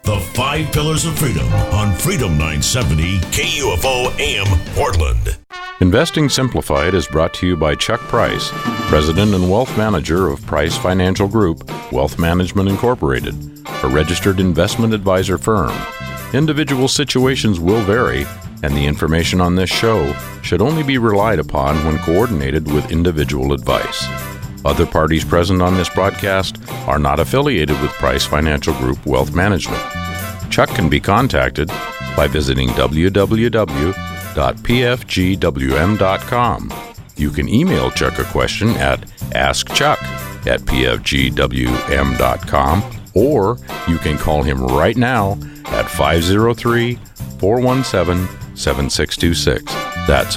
The 5 Pillars of Freedom on Freedom 970 KUFO AM Portland. Investing Simplified is brought to you by Chuck Price, President and Wealth Manager of Price Financial Group, Wealth Management Incorporated, a registered investment advisor firm. Individual situations will vary, and the information on this show should only be relied upon when coordinated with individual advice. Other parties present on this broadcast are not affiliated with Price Financial Group Wealth Management. Chuck can be contacted by visiting www.pfgwm.com. You can email Chuck a question at askchuck@pfgwm.com, or you can call him right now at 503-417-7626. That's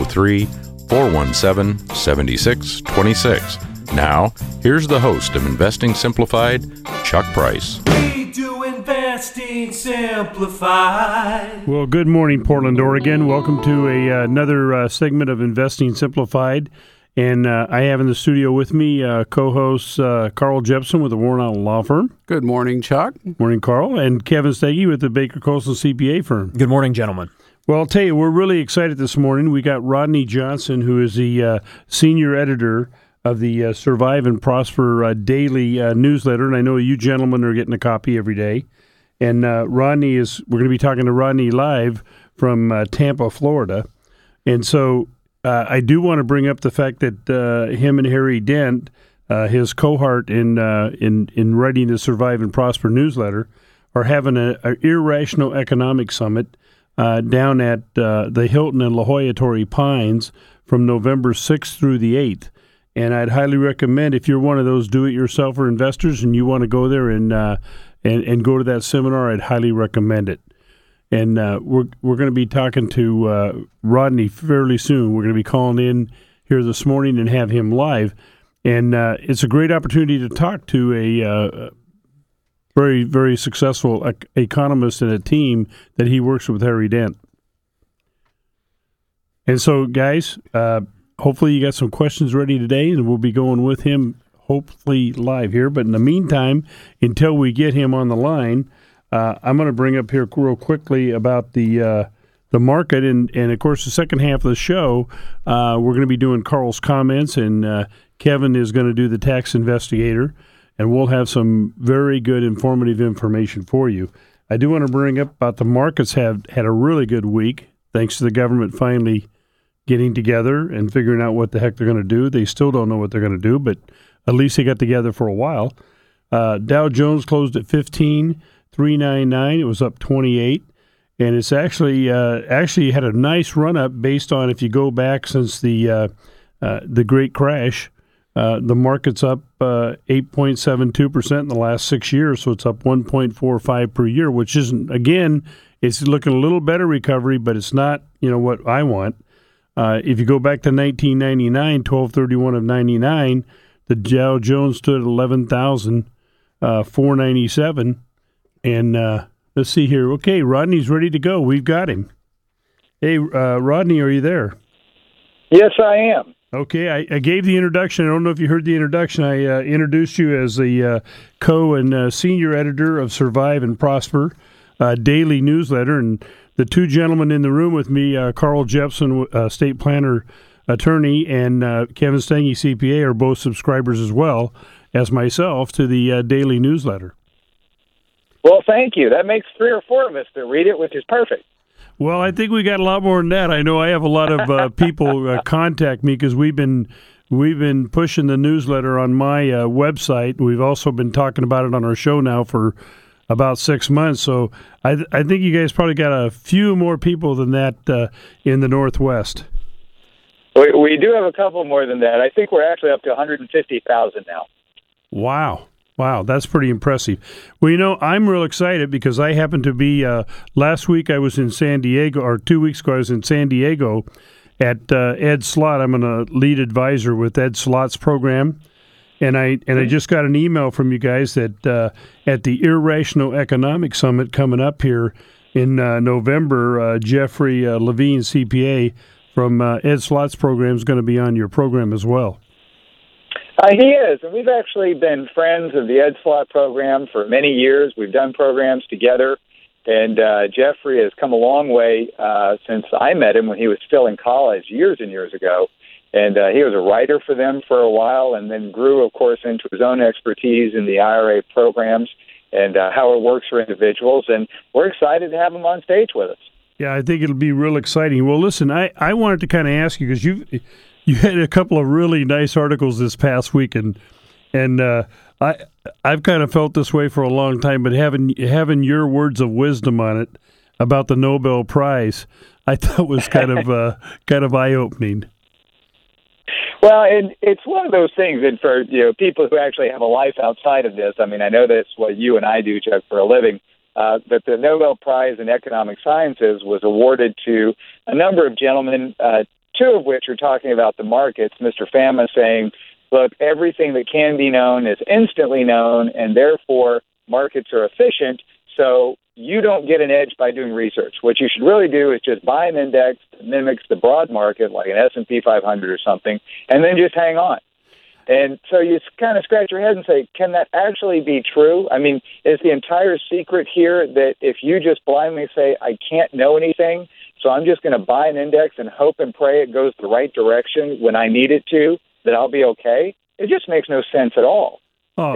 503-417-7626. Now, here's the host of Investing Simplified, Chuck Price. We do Investing Simplified. Well, good morning, Portland, Oregon. Welcome to another segment of Investing Simplified. And I have in the studio with me co-host Carl Jepson with the Warren Allen Law Firm. Good morning, Chuck. Morning, Carl. And Kevin Steggy with the Baker Coastal CPA firm. Good morning, gentlemen. Well, I'll tell you, we're really excited this morning. We got Rodney Johnson, who is the senior editor of the Survive and Prosper daily newsletter, and I know you gentlemen are getting a copy every day. And we're going to be talking to Rodney live from Tampa, Florida. And so I do want to bring up the fact that him and Harry Dent, his cohort in writing the Survive and Prosper newsletter, are having an irrational economic summit down at the Hilton in La Jolla Torrey Pines from November 6th through the 8th. And I'd highly recommend, if you're one of those do-it-yourselfer investors and you want to go there and go to that seminar, I'd highly recommend it. And we're going to be talking to Rodney fairly soon. We're going to be calling in here this morning and have him live. And it's a great opportunity to talk to a very, very successful economist and a team that he works with, Harry Dent. And so, guys, hopefully you got some questions ready today, and we'll be going with him hopefully live here. But in the meantime, until we get him on the line, I'm going to bring up here real quickly about the market. And, of course, the second half of the show, we're going to be doing Carl's comments, and Kevin is going to do the tax investigator, and we'll have some very good informative information for you. I do want to bring up about the markets have had a really good week, thanks to the government finally getting together and figuring out what the heck they're going to do. They still don't know what they're going to do, but at least they got together for a while. Dow Jones closed at 15,399. It was up 28, and it's actually had a nice run up based on, if you go back since the great crash, the market's up 8.72% in the last 6 years, so it's up 1.45 per year, which isn't, again, it's looking a little better recovery, but it's not what I want. If you go back to 1999, 12/31 of 99, the Dow Jones stood at 11,497. And let's see here. Okay, Rodney's ready to go. We've got him. Hey, Rodney, are you there? Yes, I am. Okay, I gave the introduction. I don't know if you heard the introduction. I introduced you as the co- and senior editor of Survive and Prosper daily newsletter, and the two gentlemen in the room with me, Carl Jepson, state planner attorney, and Kevin Stengy, CPA, are both subscribers as well as myself to the daily newsletter. Well, thank you. That makes 3 or 4 of us that read it, which is perfect. Well, I think we got a lot more than that. I know I have a lot of people contact me because we've been pushing the newsletter on my website. We've also been talking about it on our show now for about 6 months. So I think you guys probably got a few more people than that in the Northwest. We do have a couple more than that. I think we're actually up to 150,000 now. Wow, that's pretty impressive. Well, I'm real excited because I happen to be, last week I was in San Diego, or 2 weeks ago I was in San Diego at Ed Slott. I'm a lead advisor with Ed Slott's program. And I just got an email from you guys that at the Irrational Economic Summit coming up here in November, Jeffrey Levine, CPA, from Ed Slott's program is going to be on your program as well. He is, and we've actually been friends of the Ed Slott program for many years. We've done programs together, and Jeffrey has come a long way since I met him when he was still in college years and years ago. And he was a writer for them for a while and then grew, of course, into his own expertise in the IRA programs and how it works for individuals. And we're excited to have him on stage with us. Yeah, I think it'll be real exciting. Well, listen, I wanted to kind of ask you, because you had a couple of really nice articles this past week, and I've kind of felt this way for a long time, but having your words of wisdom on it about the Nobel Prize, I thought was kind of eye-opening. Well, and it's one of those things, and for people who actually have a life outside of this, I mean, I know that's what you and I do, Chuck, for a living, but the Nobel Prize in Economic Sciences was awarded to a number of gentlemen, two of which are talking about the markets. Mr. Fama saying, look, everything that can be known is instantly known, and therefore markets are efficient, so you don't get an edge by doing research. What you should really do is just buy an index that mimics the broad market, like an S&P 500 or something, and then just hang on. And so you kind of scratch your head and say, can that actually be true? I mean, is the entire secret here that if you just blindly say, I can't know anything, so I'm just going to buy an index and hope and pray it goes the right direction when I need it to, that I'll be okay? It just makes no sense at all. Oh,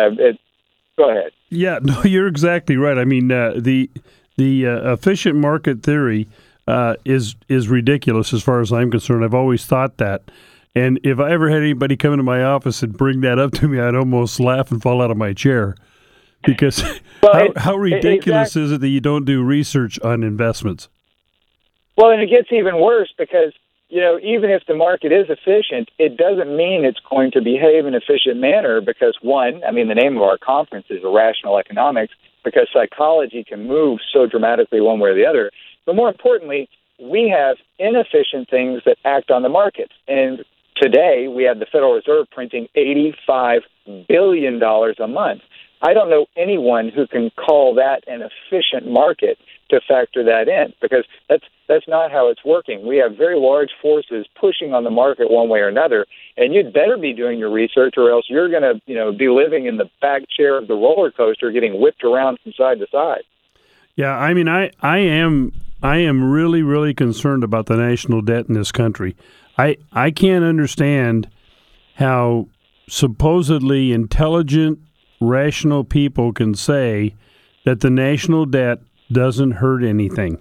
go ahead. Yeah, no, you're exactly right. I mean, the efficient market theory is ridiculous as far as I'm concerned. I've always thought that. And if I ever had anybody come into my office and bring that up to me, I'd almost laugh and fall out of my chair. Because how ridiculous is it that you don't do research on investments? Well, and it gets even worse because, even if the market is efficient, it doesn't mean it's going to behave in an efficient manner because, one, I mean, the name of our conference is Irrational Economics because psychology can move so dramatically one way or the other. But more importantly, we have inefficient things that act on the markets. And today, we have the Federal Reserve printing $85 billion a month. I don't know anyone who can call that an efficient market to factor that in because that's not how it's working. We have very large forces pushing on the market one way or another, and you'd better be doing your research or else you're going to be living in the back chair of the roller coaster getting whipped around from side to side. Yeah, I mean, I am really, really concerned about the national debt in this country. I can't understand how supposedly intelligent, rational people can say that the national debt doesn't hurt anything.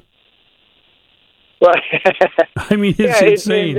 Well, I mean, it's insane.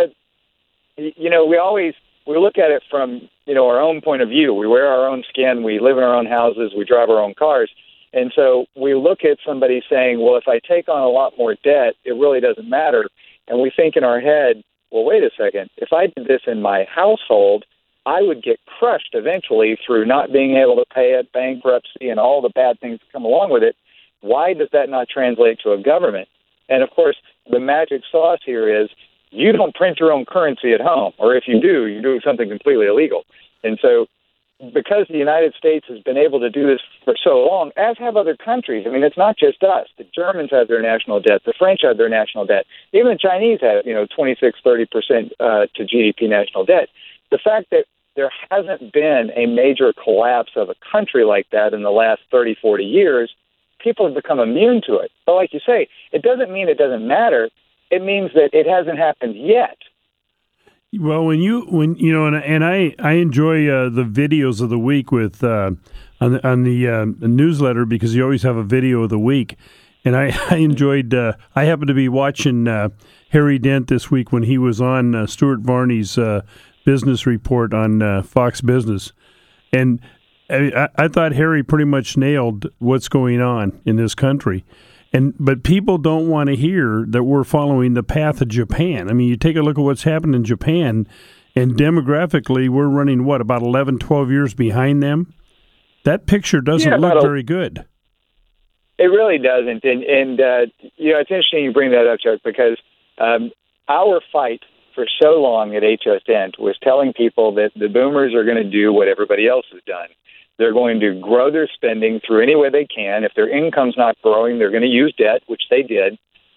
We look at it from our own point of view. We wear our own skin. We live in our own houses. We drive our own cars. And so we look at somebody saying, well, if I take on a lot more debt, it really doesn't matter. And we think in our head, well, wait a second. If I did this in my household, I would get crushed eventually through not being able to pay it, bankruptcy, and all the bad things that come along with it. Why does that not translate to a government? And, of course, the magic sauce here is you don't print your own currency at home, or if you do, you're doing something completely illegal. And so because the United States has been able to do this for so long, as have other countries. I mean, it's not just us. The Germans have their national debt. The French have their national debt. Even the Chinese have, 26, 30% to GDP national debt. The fact that there hasn't been a major collapse of a country like that in the last 30, 40 years, people have become immune to it. But like you say, it doesn't mean it doesn't matter. It means that it hasn't happened yet. Well, and I enjoy the videos of the week with on the newsletter because you always have a video of the week, and I enjoyed. I happened to be watching Harry Dent this week when he was on Stuart Varney's business report on Fox Business, and I thought Harry pretty much nailed what's going on in this country. But people don't want to hear that we're following the path of Japan. I mean, you take a look at what's happened in Japan, and demographically, we're running, about 11, 12 years behind them? That picture doesn't look very good. It really doesn't. And it's interesting you bring that up, Chuck, because our fight for so long at HS Dent was telling people that the boomers are going to do what everybody else has done. They're going to grow their spending through any way they can. If their income's not growing, they're going to use debt, which they did.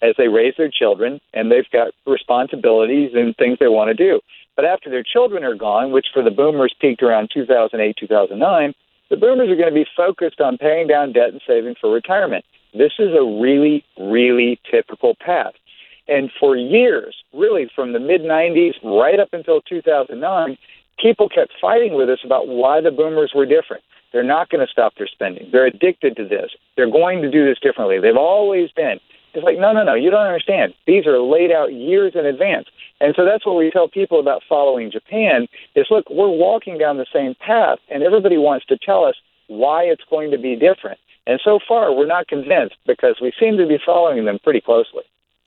as they raise their children, and they've got responsibilities and things they want to do. But after their children are gone, which for the boomers peaked around 2008, 2009, the boomers are going to be focused on paying down debt and saving for retirement. This is a really, really typical path. And for years, really from the mid-90s right up until 2009, people kept fighting with us about why the boomers were different. They're not going to stop their spending. They're addicted to this. They're going to do this differently. They've always been. It's like, no, you don't understand. These are laid out years in advance. And so that's what we tell people about following Japan is, look, we're walking down the same path, and everybody wants to tell us why it's going to be different. And so far, we're not convinced because we seem to be following them pretty closely.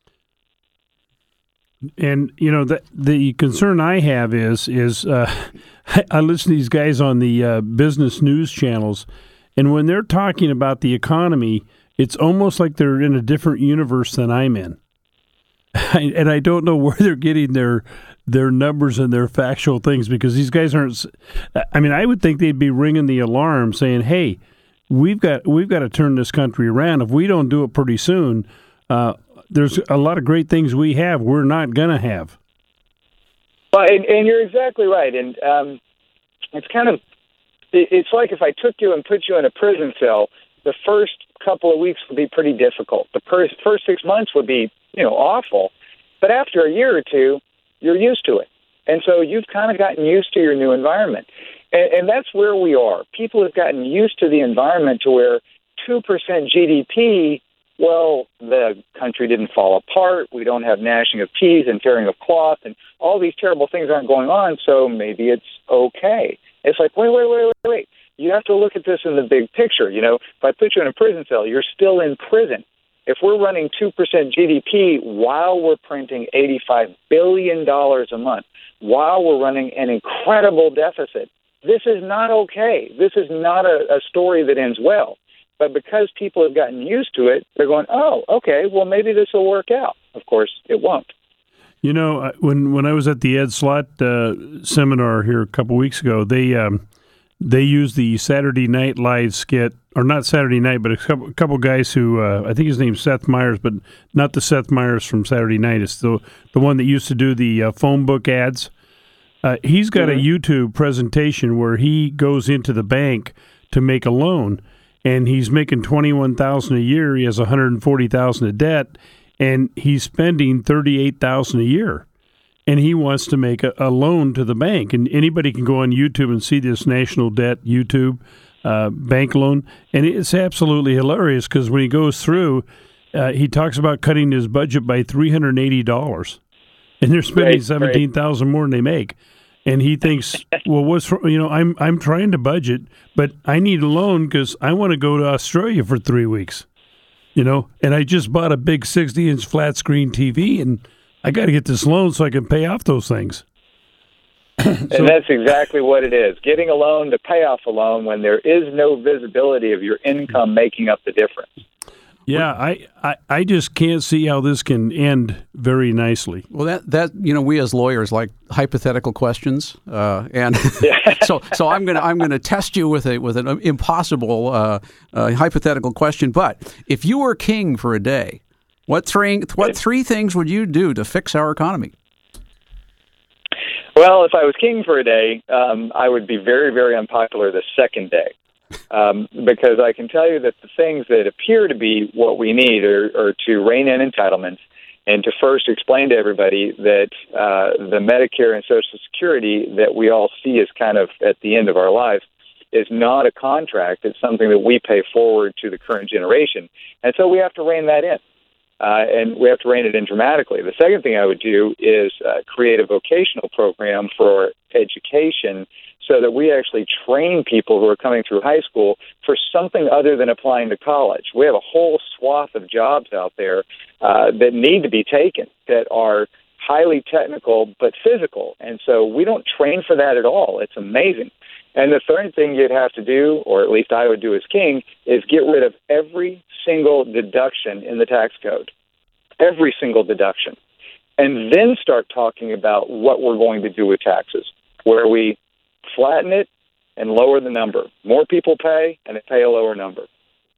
And, the concern I have is I listen to these guys on the business news channels, and when they're talking about the economy, it's almost like they're in a different universe than I'm in. And I don't know where they're getting their numbers and their factual things, because these guys aren't. I mean, I would think they'd be ringing the alarm, saying, "Hey, we've got to turn this country around. If we don't do it pretty soon, there's a lot of great things we're not going to have." Well, and you're exactly right. And it's like if I took you and put you in a prison cell, the first couple of weeks would be pretty difficult. The first 6 months would be, awful. But after a year or two, you're used to it. And so you've kind of gotten used to your new environment. And that's where we are. People have gotten used to the environment to where 2% GDP, well, the country didn't fall apart. We don't have gnashing of teeth and tearing of cloth, and all these terrible things aren't going on, so maybe it's okay. It's like, wait. You have to look at this in the big picture. If I put you in a prison cell, you're still in prison. If we're running 2% GDP while we're printing $85 billion a month, while we're running an incredible deficit, this is not okay. This is not a story that ends well. But because people have gotten used to it, they're going, oh, okay, well, maybe this will work out. Of course, it won't. When I was at the Ed Slott seminar here a couple weeks ago, they used the Saturday Night Live skit, or not Saturday Night, but a couple guys who, I think his name's Seth Meyers, but not the Seth Meyers from Saturday Night. It's the one that used to do the phone book ads. He's got a YouTube presentation where he goes into the bank to make a loan, and he's making $21,000 a year. He has $140,000 of debt, and he's spending $38,000 a year. And he wants to make a loan to the bank. And anybody can go on YouTube and see this national debt YouTube bank loan. And it's absolutely hilarious because when he goes through, he talks about cutting his budget by $380. And they're spending $17,000 more than they make. And he thinks, well, I'm trying to budget, but I need a loan because I want to go to Australia for 3 weeks. And I just bought a big 60-inch flat screen TV, and I got to get this loan so I can pay off those things. And that's exactly what it is. Getting a loan to pay off a loan when there is no visibility of your income making up the difference. Yeah, I just can't see how this can end very nicely. Well, that we as lawyers like hypothetical questions, and so I'm gonna test you with an impossible hypothetical question. But if you were king for a day, what three things would you do to fix our economy? Well, if I was king for a day, I would be very, very unpopular the second day. Because I can tell you that the things that appear to be what we need are to rein in entitlements and to first explain to everybody that the Medicare and Social Security that we all see as kind of at the end of our lives is not a contract. It's something that we pay forward to the current generation. And so we have to rein that in. And we have to rein it in dramatically. The second thing I would do is create a vocational program for education so that we actually train people who are coming through high school for something other than applying to college. We have a whole swath of jobs out there that need to be taken that are highly technical but physical. And so we don't train for that at all. It's amazing. And the third thing you'd have to do, or at least I would do as king, is get rid of every single deduction in the tax code. Every single deduction. And then start talking about what we're going to do with taxes, where we flatten it and lower the number. More people pay, and they pay a lower number.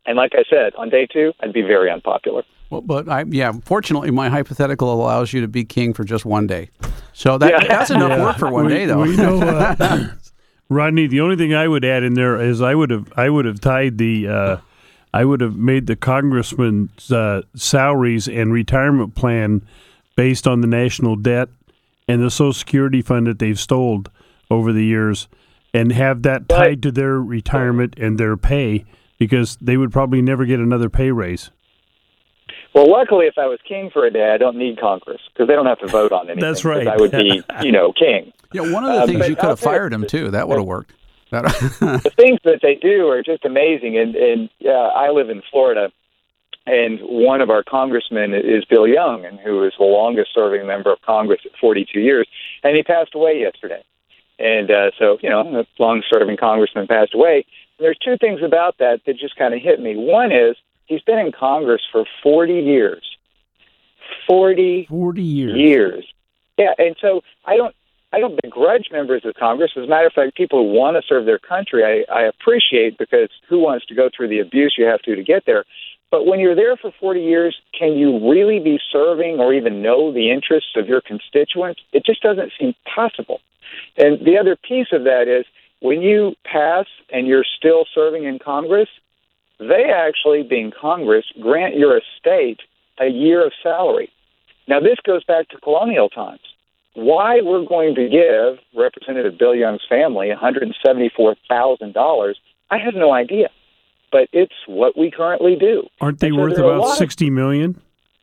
And like I said, on day 2, I'd be very unpopular. Well, but fortunately, my hypothetical allows you to be king for just one day. So that's enough work for one day, though. Well, you know, Rodney, the only thing I would add in there is I would have tied the I would have made the congressman's salaries and retirement plan based on the national debt and the Social Security fund that they've stole over the years, and have that tied to their retirement and their pay, because they would probably never get another pay raise. Well, luckily, if I was king for a day, I don't need Congress, because they don't have to vote on anything. That's right. I would be, king. Yeah, one of the things you could have fired him, too. That would have worked. The things that they do are just amazing. And I live in Florida, and one of our congressmen is Bill Young, and who is the longest-serving member of Congress at 42 years, and he passed away yesterday. And so, a long-serving congressman passed away. And there's two things about that just kind of hit me. One is, he's been in Congress for 40 years. 40 years. Yeah, and so I don't begrudge members of Congress. As a matter of fact, people who want to serve their country, I appreciate, because who wants to go through the abuse you have to get there? But when you're there for 40 years, can you really be serving or even know the interests of your constituents? It just doesn't seem possible. And the other piece of that is, when you pass and you're still serving in Congress, they actually, being Congress, grant your estate a year of salary. Now, this goes back to colonial times. Why we're going to give Representative Bill Young's family $174,000, I have no idea. But it's what we currently do. Aren't they worth about $60 million?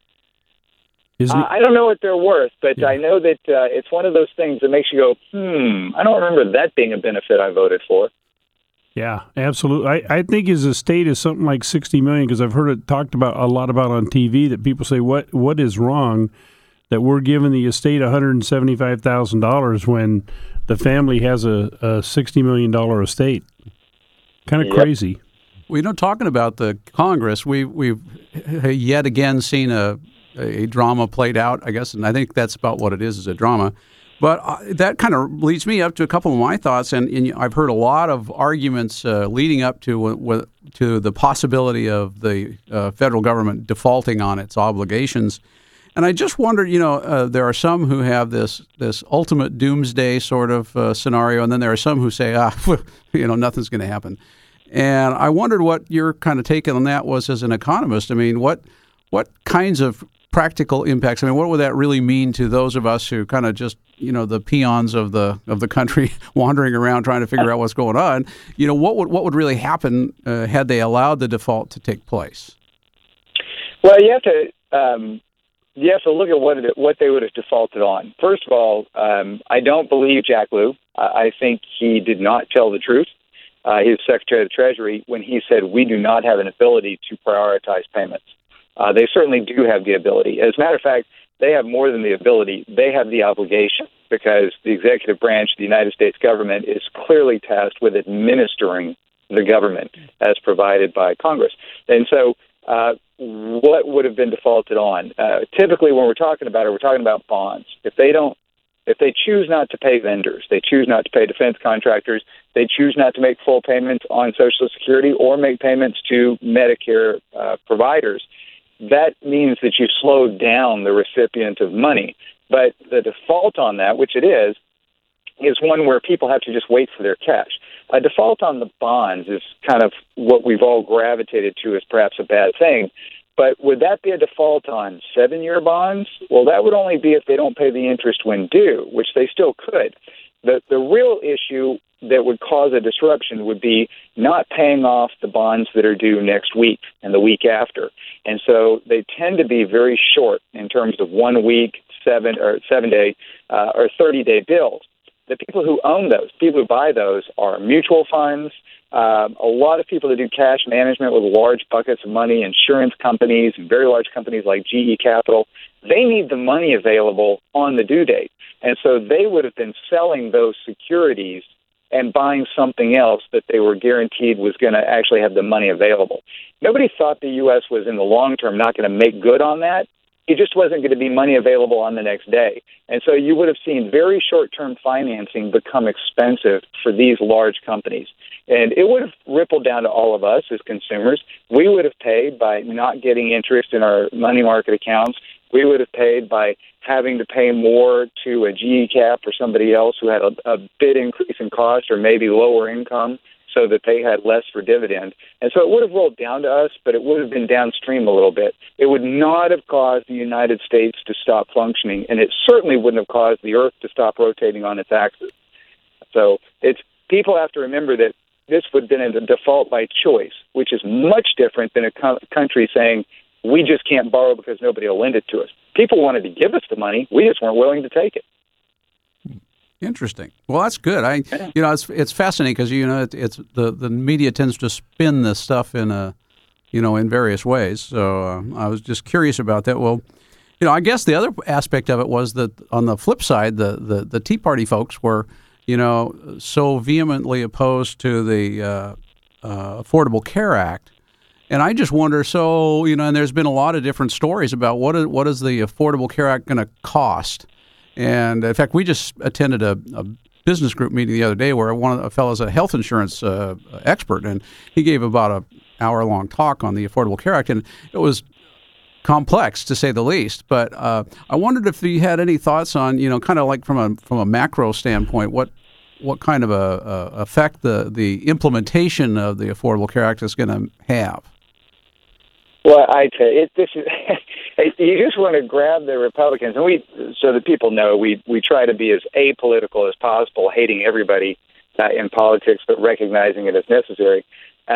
I don't know what they're worth, but I know that it's one of those things that makes you go, I don't remember that being a benefit I voted for. Yeah, absolutely. I think his estate is something like $60 million, because I've heard it talked about a lot about on TV, that people say, what is wrong that we're giving the estate $175,000 when the family has a $60 million estate? Kind of crazy. Well, talking about the Congress, we've yet again seen a drama played out, I guess, and I think that's about what it is a drama. But that kind of leads me up to a couple of my thoughts, and I've heard a lot of arguments leading up to the possibility of the federal government defaulting on its obligations. And I just wondered, there are some who have this ultimate doomsday sort of scenario, and then there are some who say, nothing's going to happen. And I wondered what your kind of take on that was as an economist. I mean, what kinds of practical impacts? I mean, what would that really mean to those of us who kind of just, the peons of the country wandering around trying to figure out what's going on? What would really happen had they allowed the default to take place? Well, you have to look at what they would have defaulted on. First of all, I don't believe Jack Lew. I think he did not tell the truth. He was Secretary of the Treasury when he said we do not have an ability to prioritize payments. They certainly do have the ability. As a matter of fact, they have more than the ability. They have the obligation, because the executive branch of the United States government is clearly tasked with administering the government as provided by Congress. And so what would have been defaulted on? Typically, when we're talking about it, we're talking about bonds. If they choose not to pay vendors, they choose not to pay defense contractors, they choose not to make full payments on Social Security or make payments to Medicare providers, that means that you slowed down the recipient of money. But the default on that, which it is one where people have to just wait for their cash. A default on the bonds is kind of what we've all gravitated to as perhaps a bad thing. But would that be a default on 7-year bonds? Well, that would only be if they don't pay the interest when due, which they still could. The real issue that would cause a disruption would be not paying off the bonds that are due next week and the week after. And so they tend to be very short in terms of 1 week, 7-day, or 30-day bills. The people who own those, people who buy those, are mutual funds. A lot of people that do cash management with large buckets of money, insurance companies, and very large companies like GE Capital, they need the money available on the due date. And so they would have been selling those securities and buying something else that they were guaranteed was going to actually have the money available. Nobody thought the U.S. was in the long term not going to make good on that, it just wasn't going to be money available on the next day. And so you would have seen very short-term financing become expensive for these large companies. And it would have rippled down to all of us as consumers. We would have paid by not getting interest in our money market accounts. We would have paid by having to pay more to a GE Cap or somebody else who had a bit increase in cost or maybe lower income, so that they had less for dividend. And so it would have rolled down to us, but it would have been downstream a little bit. It would not have caused the United States to stop functioning, and it certainly wouldn't have caused the Earth to stop rotating on its axis. So people have to remember that this would have been a default by choice, which is much different than a country saying, we just can't borrow because nobody will lend it to us. People wanted to give us the money. We just weren't willing to take it. Interesting. Well, that's good. It's fascinating because it's the media tends to spin this stuff in in various ways. So I was just curious about that. Well, I guess the other aspect of it was that on the flip side, the Tea Party folks were so vehemently opposed to the Affordable Care Act. And I just wonder, and there's been a lot of different stories about what is the Affordable Care Act going to cost. And in fact, we just attended a business group meeting the other day where one of the fellows, a health insurance expert, and he gave about an hour-long talk on the Affordable Care Act, and it was complex to say the least. But I wondered if you had any thoughts on, kind of like from a macro standpoint, what kind of a effect the implementation of the Affordable Care Act is going to have. Well, I tell you, this is you just want to grab the Republicans, and so that people know, we try to be as apolitical as possible, hating everybody in politics, but recognizing it as necessary.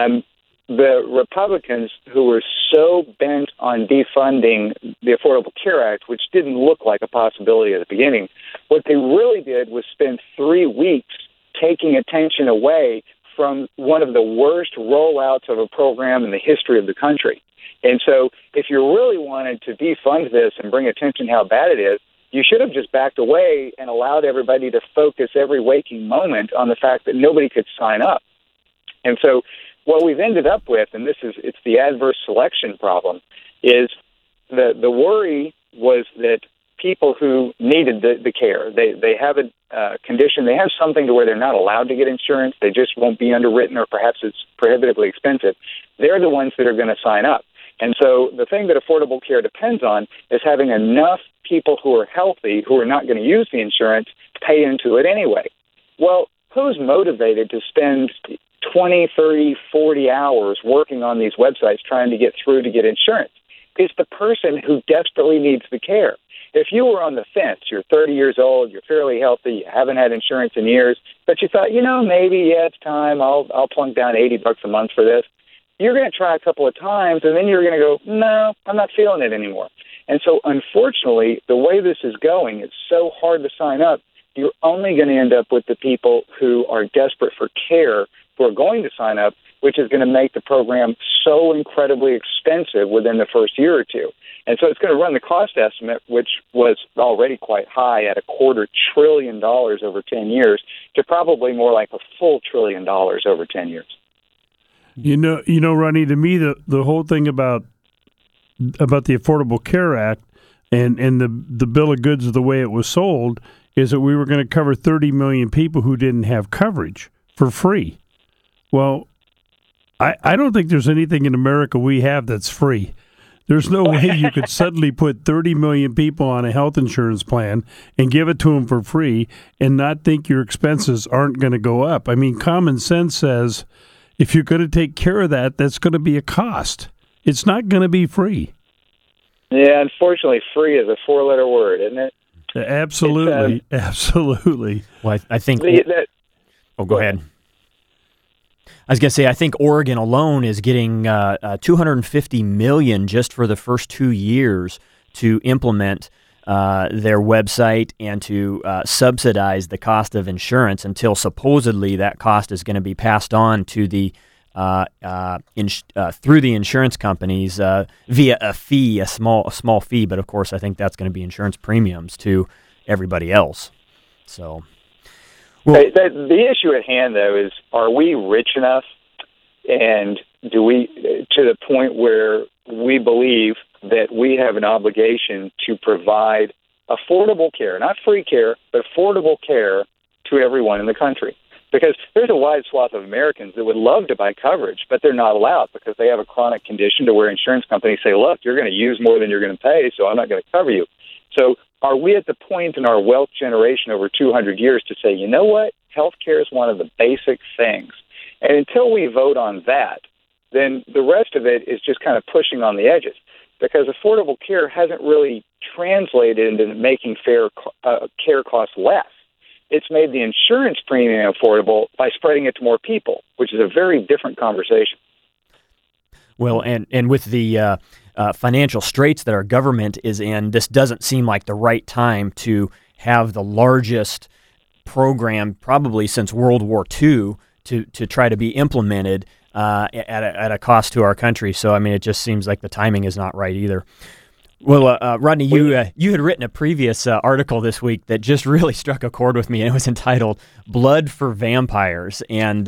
The Republicans, who were so bent on defunding the Affordable Care Act, which didn't look like a possibility at the beginning, what they really did was spend 3 weeks taking attention away from one of the worst rollouts of a program in the history of the country. And so if you really wanted to defund this and bring attention how bad it is, you should have just backed away and allowed everybody to focus every waking moment on the fact that nobody could sign up. And so what we've ended up with, and it's the adverse selection problem, is the worry was that people who needed the care, they have a condition, they have something to where they're not allowed to get insurance, they just won't be underwritten, or perhaps it's prohibitively expensive. They're the ones that are going to sign up. And so the thing that affordable care depends on is having enough people who are healthy, who are not going to use the insurance, pay into it anyway. Well, who's motivated to spend 20, 30, 40 hours working on these websites trying to get through to get insurance? It's the person who desperately needs the care. If you were on the fence, you're 30 years old, you're fairly healthy, you haven't had insurance in years, but you thought, maybe, it's time, I'll plunk down $80 a month for this. You're going to try a couple of times, and then you're going to go, no, I'm not feeling it anymore. And so, unfortunately, the way this is going, it's so hard to sign up. You're only going to end up with the people who are desperate for care who are going to sign up, which is going to make the program so incredibly expensive within the first year or two. And so it's going to run the cost estimate, which was already quite high at $250 billion over 10 years, to probably more like $1 trillion over 10 years. Ronnie, to me, the whole thing about the Affordable Care Act and the bill of goods, the way it was sold, is that we were going to cover 30 million people who didn't have coverage for free. Well, I don't think there's anything in America we have that's free. There's no way you could suddenly put 30 million people on a health insurance plan and give it to them for free and not think your expenses aren't going to go up. I mean, common sense says if you're going to take care of that, that's going to be a cost. It's not going to be free. Yeah, unfortunately, free is a 4-letter word, isn't it? Absolutely, absolutely. Well, I think... go ahead. I was going to say, I think Oregon alone is getting $250 million just for the first 2 years to implement their website and to subsidize the cost of insurance until supposedly that cost is going to be passed on to the through the insurance companies via a fee, a small fee. But of course, I think that's going to be insurance premiums to everybody else. So. Well, the issue at hand, though, is are we rich enough, and do we to the point where we believe that we have an obligation to provide affordable care, not free care, but affordable care to everyone in the country. Because there's a wide swath of Americans that would love to buy coverage, but they're not allowed because they have a chronic condition to where insurance companies say, look, you're going to use more than you're going to pay, so I'm not going to cover you. So are we at the point in our wealth generation over 200 years to say, you know what, health care is one of the basic things? And until we vote on that, then the rest of it is just kind of pushing on the edges, because affordable care hasn't really translated into making care costs less. It's made the insurance premium affordable by spreading it to more people, which is a very different conversation. Well, and with the financial straits that our government is in, this doesn't seem like the right time to have the largest program probably since World War II to try to be implemented at a cost to our country. So, I mean, it just seems like the timing is not right either. Well, Rodney, you had written a previous article this week that just really struck a chord with me, and it was entitled "Blood for Vampires." And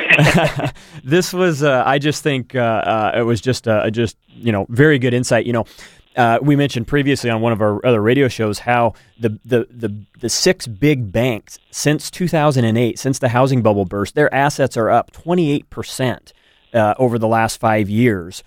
this was, I just think, it was just very good insight. We mentioned previously on one of our other radio shows how the six big banks since 2008, since the housing bubble burst, their assets are up 28% over the last 5 years.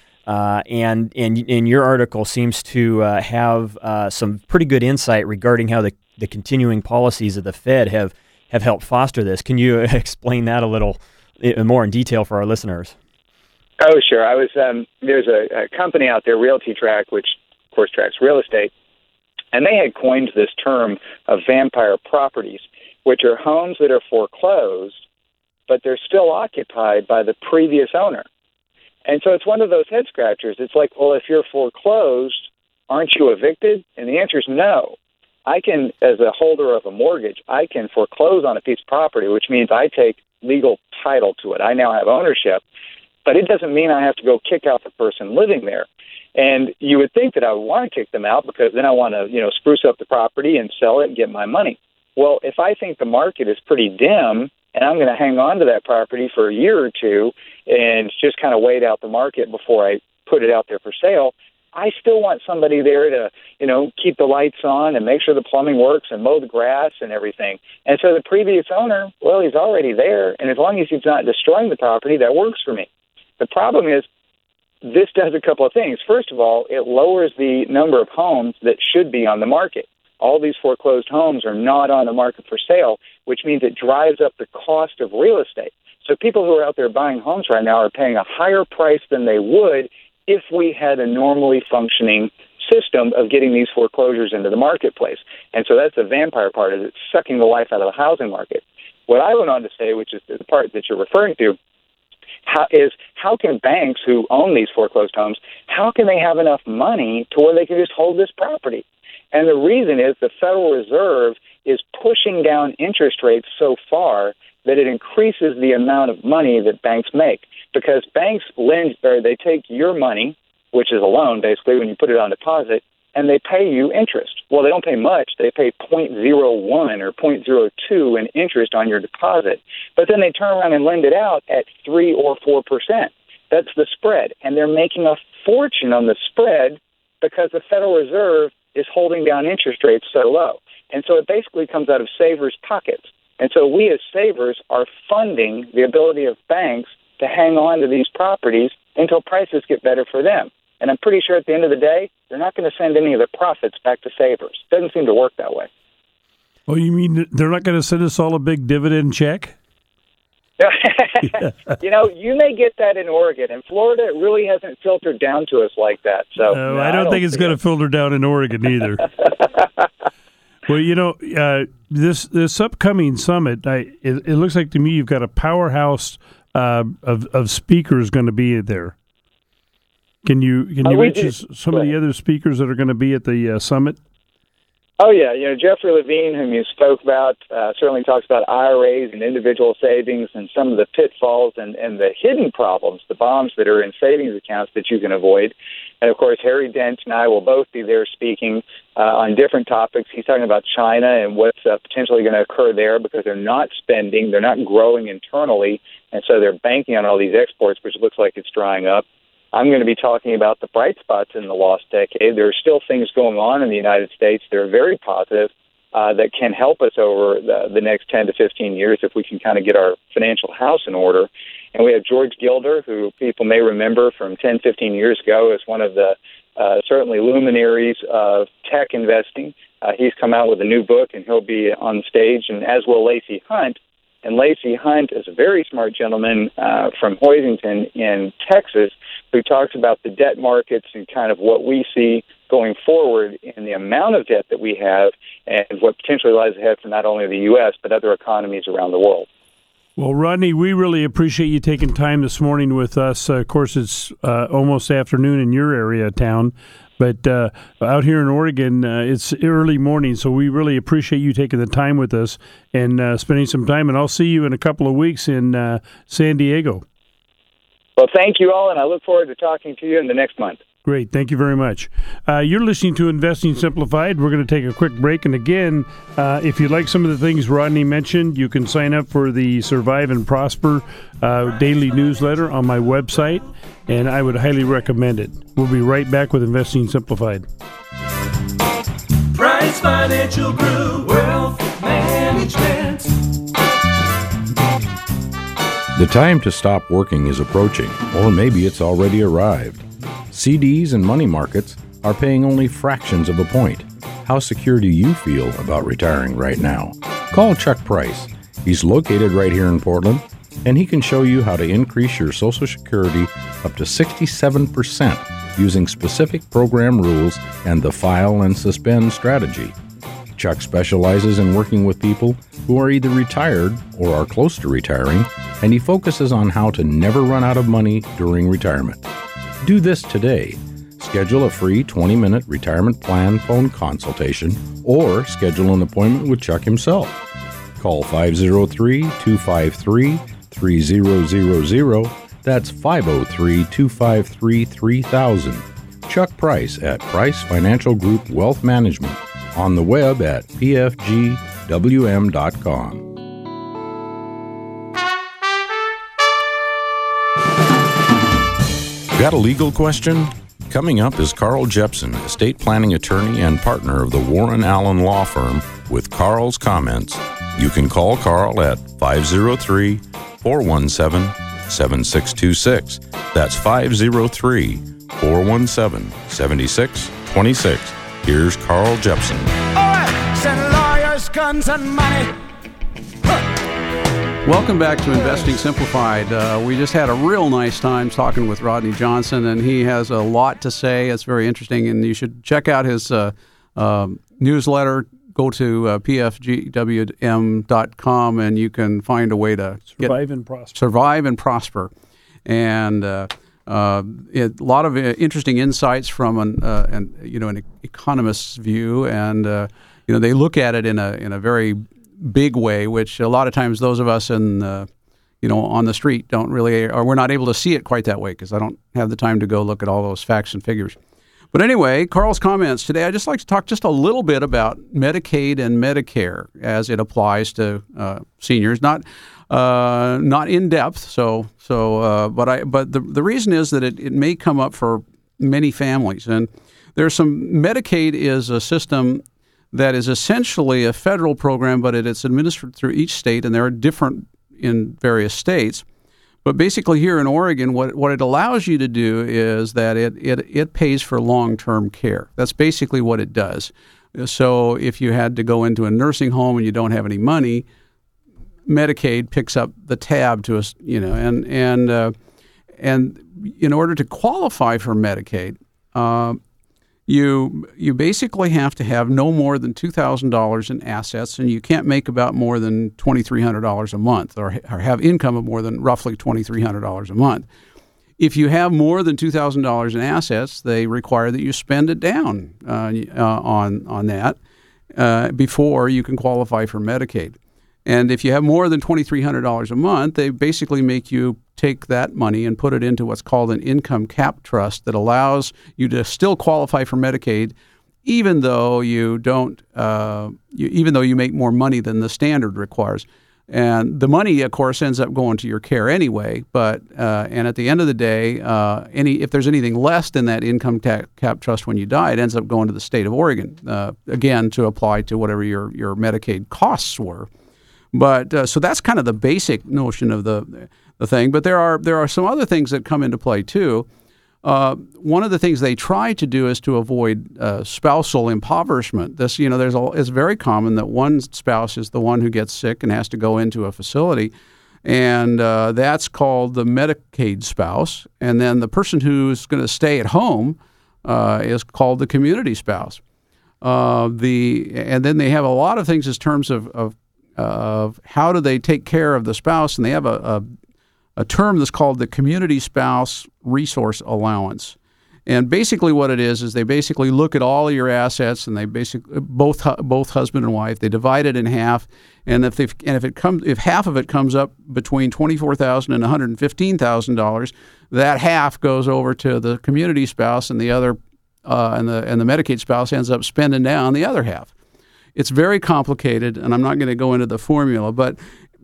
And your article seems to have some pretty good insight regarding how the continuing policies of the Fed have helped foster this. Can you explain that a little more in detail for our listeners? Oh, sure. I was there's a company out there, RealtyTrack, which of course tracks real estate, and they had coined this term of vampire properties, which are homes that are foreclosed, but they're still occupied by the previous owner. And so it's one of those head scratchers. It's like, well, if you're foreclosed, aren't you evicted? And the answer is no. I can, as a holder of a mortgage, I can foreclose on a piece of property, which means I take legal title to it. I now have ownership, but it doesn't mean I have to go kick out the person living there. And you would think that I would want to kick them out because then I want to, spruce up the property and sell it and get my money. Well, if I think the market is pretty dim and I'm going to hang on to that property for a year or two and just kind of wait out the market before I put it out there for sale, I still want somebody there to, keep the lights on and make sure the plumbing works and mow the grass and everything. And so the previous owner, well, he's already there, and as long as he's not destroying the property, that works for me. The problem is this does a couple of things. First of all, it lowers the number of homes that should be on the market. All these foreclosed homes are not on the market for sale, which means it drives up the cost of real estate. So people who are out there buying homes right now are paying a higher price than they would if we had a normally functioning system of getting these foreclosures into the marketplace. And so that's the vampire part, is it's sucking the life out of the housing market. What I went on to say, which is the part that you're referring to, how can banks who own these foreclosed homes, how can they have enough money to where they can just hold this property? And the reason is the Federal Reserve is pushing down interest rates so far that it increases the amount of money that banks make. Because banks lend, or they take your money, which is a loan basically when you put it on deposit, and they pay you interest. Well, they don't pay much. They pay 0.01 or 0.02 in interest on your deposit. But then they turn around and lend it out at 3 or 4%. That's the spread. And they're making a fortune on the spread because the Federal Reserve is holding down interest rates so low. And so it basically comes out of savers' pockets. And so we as savers are funding the ability of banks to hang on to these properties until prices get better for them. And I'm pretty sure at the end of the day, they're not going to send any of the profits back to savers. Doesn't seem to work that way. Oh, you mean they're not going to send us all a big dividend check? You may get that in Oregon. In Florida, it really hasn't filtered down to us like that. So no, I don't think it's going to filter down in Oregon either. Well, this upcoming summit, it looks like to me you've got a powerhouse of speakers going to be there. Can you mention some of the other speakers that are going to be at the summit? Oh, yeah. Jeffrey Levine, whom you spoke about, certainly talks about IRAs and individual savings and some of the pitfalls and the hidden problems, the bombs that are in savings accounts that you can avoid. And, of course, Harry Dent and I will both be there speaking on different topics. He's talking about China and what's potentially going to occur there because they're not spending, they're not growing internally, and so they're banking on all these exports, which looks like it's drying up. I'm going to be talking about the bright spots in the lost decade. There are still things going on in the United States that are very positive that can help us over the next 10 to 15 years if we can kind of get our financial house in order. And we have George Gilder, who people may remember from 10, 15 years ago as one of the certainly luminaries of tech investing. He's come out with a new book, and he'll be on stage, and as will Lacey Hunt. And Lacey Hunt is a very smart gentleman from Hoisington in Texas who talks about the debt markets and kind of what we see going forward in the amount of debt that we have and what potentially lies ahead for not only the U.S. but other economies around the world. Well, Rodney, we really appreciate you taking time this morning with us. Of course, it's almost afternoon in your area of town, but out here in Oregon, it's early morning, so we really appreciate you taking the time with us and spending some time, and I'll see you in a couple of weeks in San Diego. Well, thank you all, and I look forward to talking to you in the next month. Great. Thank you very much. You're listening to Investing Simplified. We're going to take a quick break. And again, if you like some of the things Rodney mentioned, you can sign up for the Survive and Prosper daily newsletter on my website, and I would highly recommend it. We'll be right back with Investing Simplified. Price Financial Group, Wealth Management. The time to stop working is approaching, or maybe it's already arrived. CDs and money markets are paying only fractions of a point. How secure do you feel about retiring right now? Call Chuck Price. He's located right here in Portland, and he can show you how to increase your Social Security up to 67% using specific program rules and the file and suspend strategy. Chuck specializes in working with people who are either retired or are close to retiring, and he focuses on how to never run out of money during retirement. Do this today. Schedule a free 20-minute retirement plan phone consultation or schedule an appointment with Chuck himself. Call 503-253-3000. That's 503-253-3000. Chuck Price at Price Financial Group Wealth Management. On the web at pfgwm.com. Got a legal question? Coming up is Carl Jepson, estate planning attorney and partner of the Warren Allen Law Firm, with Carl's comments. You can call Carl at 503-417-7626. That's 503-417-7626. Here's Carl Jepson. All right, send lawyers, guns, and money. Welcome back to Investing Simplified. We just had a real nice time talking with Rodney Johnson, and he has a lot to say. It's very interesting, and you should check out his newsletter. Go to pfgwm.com, and you can find a way to survive and prosper. And a lot of interesting insights from an economist's view, and they look at it in a very big way, which a lot of times those of us on the street don't really, or we're not able to see it quite that way because I don't have the time to go look at all those facts and figures. But anyway, Carl's comments today, I'd just like to talk just a little bit about Medicaid and Medicare as it applies to seniors, not in depth. But the reason is that it may come up for many families, and there's some. Medicaid is a system that is essentially a federal program, but it's administered through each state, and they're different in various states. But basically here in Oregon, what it allows you to do is that it pays for long-term care. That's basically what it does. So if you had to go into a nursing home and you don't have any money, Medicaid picks up the tab to us, and in order to qualify for Medicaid, You basically have to have no more than $2,000 in assets, and you can't make about more than $2,300 a month, or have income of more than roughly $2,300 a month. If you have more than $2,000 in assets, they require that you spend it down on that before you can qualify for Medicaid. And if you have more than $2,300 a month, they basically make you take that money and put it into what's called an income cap trust that allows you to still qualify for Medicaid, even though you don't, even though you make more money than the standard requires. And the money, of course, ends up going to your care anyway. But and at the end of the day, if there's anything less than that income cap trust when you die, it ends up going to the state of Oregon, again, to apply to whatever your Medicaid costs were. But so that's kind of the basic notion of the thing. But there are some other things that come into play too. One of the things they try to do is to avoid spousal impoverishment. It's very common that one spouse is the one who gets sick and has to go into a facility, and that's called the Medicaid spouse. And then the person who's going to stay at home is called the community spouse. And then they have a lot of things in terms of how do they take care of the spouse, and they have a term that's called the Community Spouse Resource Allowance. And basically what it is they basically look at all of your assets, and they basically both husband and wife, they divide it in half, and if half of it comes up between $24,000 and $115,000, that half goes over to the community spouse, and the other and the Medicaid spouse ends up spending down the other half. It's very complicated, and I'm not going to go into the formula, but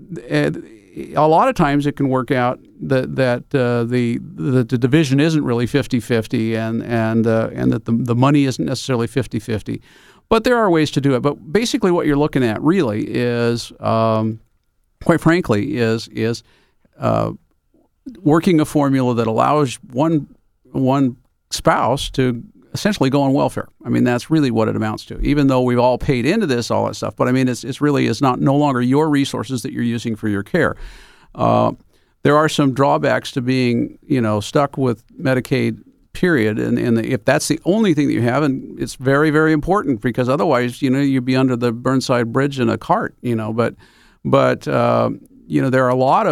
a lot of times it can work out that the division isn't really 50-50 and that the money isn't necessarily 50-50. But there are ways to do it. But basically what you're looking at really is, quite frankly, is working a formula that allows one spouse to essentially go on welfare. I mean, that's really what it amounts to, even though we've all paid into this, all that stuff. But I mean, it's really no longer your resources that you're using for your care. There are some drawbacks to being, stuck with Medicaid, period. And if that's the only thing that you have, and it's very, very important, because otherwise, you'd be under the Burnside Bridge in a cart, But there are a lot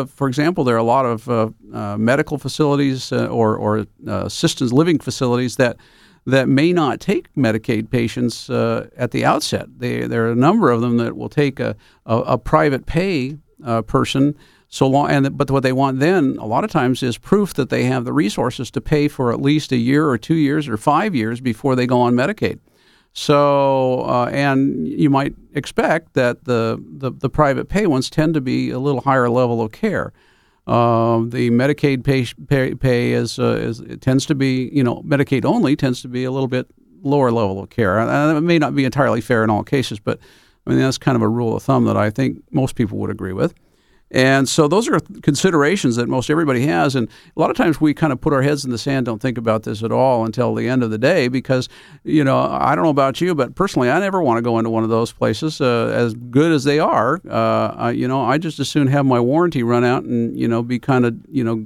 of, medical facilities or assistance living facilities that may not take Medicaid patients at the outset. There are a number of them that will take a private pay person so long, but what they want then a lot of times is proof that they have the resources to pay for at least a year or 2 years or 5 years before they go on Medicaid. So and you might expect that the private pay ones tend to be a little higher level of care. The Medicaid pay it tends to be, Medicaid only tends to be a little bit lower level of care. It may not be entirely fair in all cases, but I mean, that's kind of a rule of thumb that I think most people would agree with. And so those are considerations that most everybody has. And a lot of times we kind of put our heads in the sand, don't think about this at all until the end of the day, because, I don't know about you, but personally, I never want to go into one of those places, as good as they are. I just as soon have my warranty run out and, be kind of,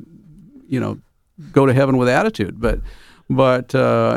go to heaven with attitude. But at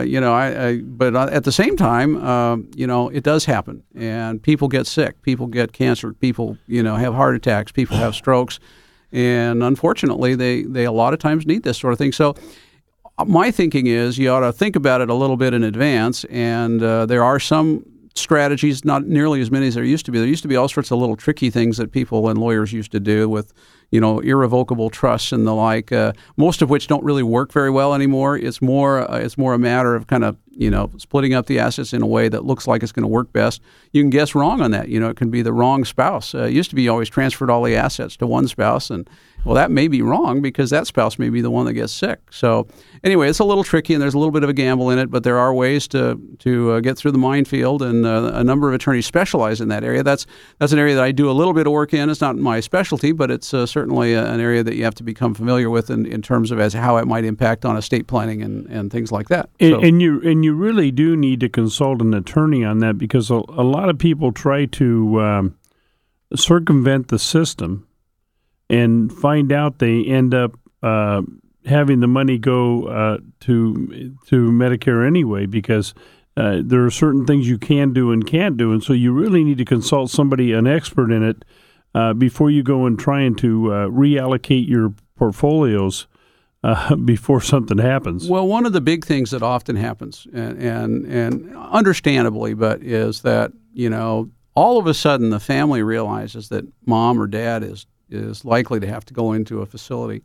the same time, it does happen, and people get sick, people get cancer, people, have heart attacks, people have strokes, and unfortunately, they a lot of times need this sort of thing. So my thinking is you ought to think about it a little bit in advance, and there are some strategies, not nearly as many as there used to be. There used to be all sorts of little tricky things that people and lawyers used to do with, irrevocable trusts and the like, most of which don't really work very well anymore. It's more a matter of kind of, splitting up the assets in a way that looks like it's going to work best. You can guess wrong on that. It can be the wrong spouse. It used to be you always transferred all the assets to one spouse, and well, that may be wrong because that spouse may be the one that gets sick. So anyway, it's a little tricky, and there's a little bit of a gamble in it, but there are ways to get through the minefield, and a number of attorneys specialize in that area. That's an area that I do a little bit of work in. It's not my specialty, but it's certainly an area that you have to become familiar with in terms of as how it might impact on estate planning and things like that. And you really do need to consult an attorney on that, because a lot of people try to circumvent the system and find out they end up having the money go to Medicare anyway, because there are certain things you can do and can't do, and so you really need to consult somebody, an expert in it, before you go and trying to reallocate your portfolios before something happens. Well, one of the big things that often happens, and understandably, but is that all of a sudden the family realizes that mom or dad is likely to have to go into a facility,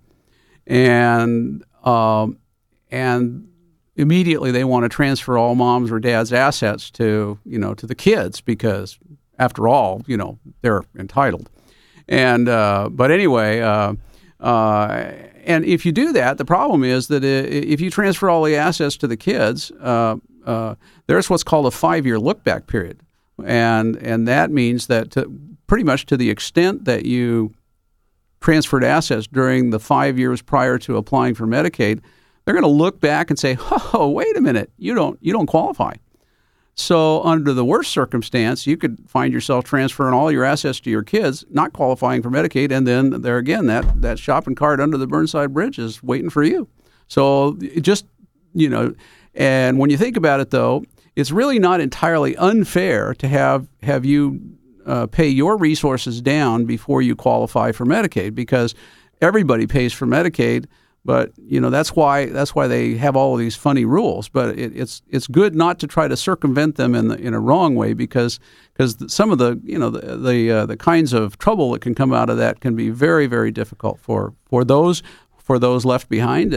and immediately they want to transfer all mom's or dad's assets to the kids, because after all, they're entitled. And but anyway, and if you do that, the problem is that if you transfer all the assets to the kids, there's what's called a 5-year look-back period, and that means that pretty much to the extent that you transferred assets during the 5 years prior to applying for Medicaid, they're going to look back and say, "Oh, wait a minute, you don't qualify." So under the worst circumstance, you could find yourself transferring all your assets to your kids, not qualifying for Medicaid, and then there again, that shopping cart under the Burnside Bridge is waiting for you. So it just, and when you think about it, though, it's really not entirely unfair to have you pay your resources down before you qualify for Medicaid, because everybody pays for Medicaid. But that's why they have all of these funny rules. But it's good not to try to circumvent them in a wrong way, because some of the kinds of trouble that can come out of that can be very, very difficult for those left behind,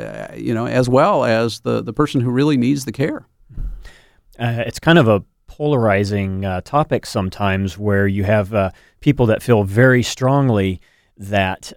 as well as the person who really needs the care. It's kind of a polarizing topic sometimes, where you have people that feel very strongly that